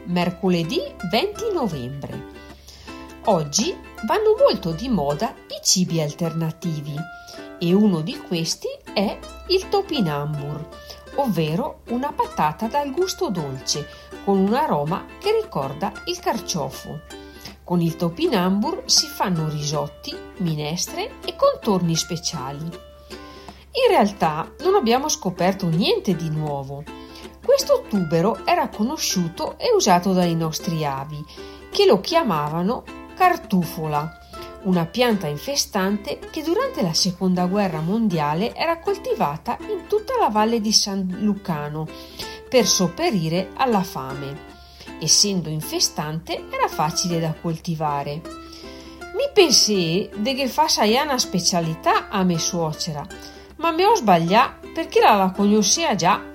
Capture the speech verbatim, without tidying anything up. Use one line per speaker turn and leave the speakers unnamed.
mercoledì venti novembre. Oggi vanno molto di moda i cibi alternativi e uno di questi è il topinambur, ovvero una patata dal gusto dolce con un aroma che ricorda il carciofo. Con il topinambur si fanno risotti, minestre e contorni speciali. In realtà non abbiamo scoperto niente di nuovo. Questo tubero era conosciuto e usato dai nostri avi, che lo chiamavano cartufola, una pianta infestante che durante la seconda guerra mondiale era coltivata in tutta la valle di San Lucano per sopperire alla fame. Essendo infestante era facile da coltivare. Mi pensé de che fa una specialità a me suocera, ma mi ho sbagliato perché la la conosceva già.